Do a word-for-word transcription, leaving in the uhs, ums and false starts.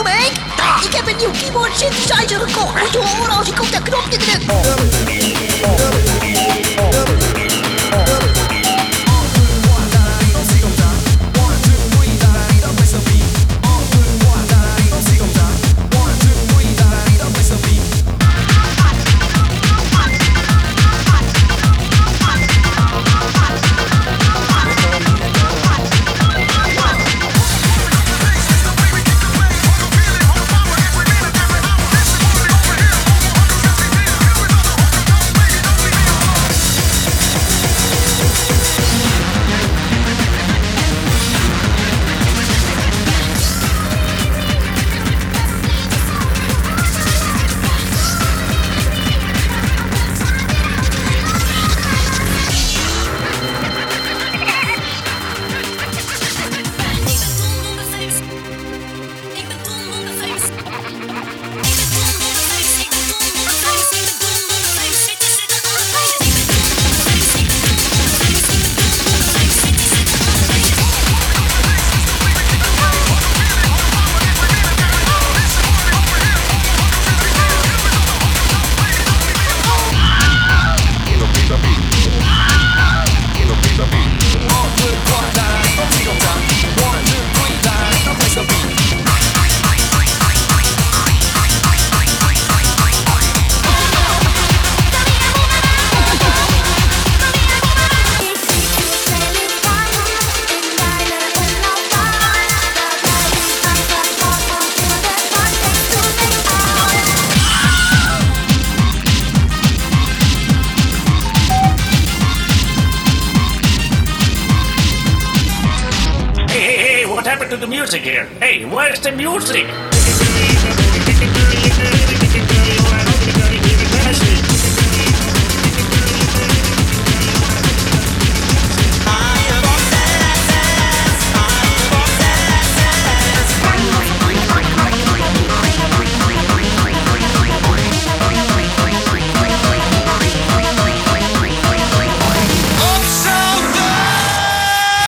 Kom Henk! Ik heb een nieuw keyboard synthesizer gekocht. Moet je horen als ik op dat knopje druk. What happened to the music here? Hey, where's the music?